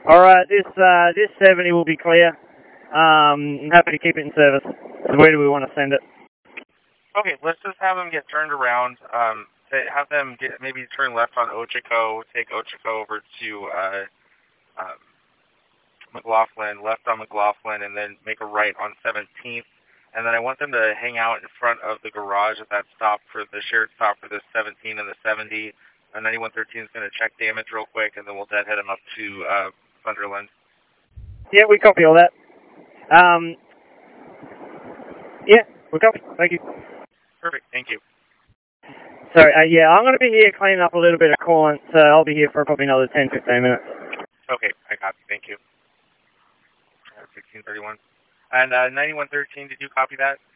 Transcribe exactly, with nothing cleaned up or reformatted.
All right, this uh, this seventy will be clear. Um, I'm happy to keep it in service. So where do we want to send it? Okay, let's just have them get turned around. Um, have them get maybe turn left on Ochako, take Ochako over to uh, um, McLaughlin, left on McLaughlin, and then make a right on seventeenth. And then I want them to hang out in front of the garage at that stop for the shared stop for the seventeen and the seventy. And ninety-one thirteen is going to check damage real quick, and then we'll deadhead them up to uh, Sunderland. Yeah, we copy all that. Um, yeah, we copy. Thank you. Perfect. Thank you. Sorry, uh, yeah, I'm going to be here cleaning up a little bit of coolant, so I'll be here for probably another ten, fifteen minutes. Okay, I copy. Thank you. Uh, sixteen thirty-one. And uh, ninety-one thirteen, did you copy that?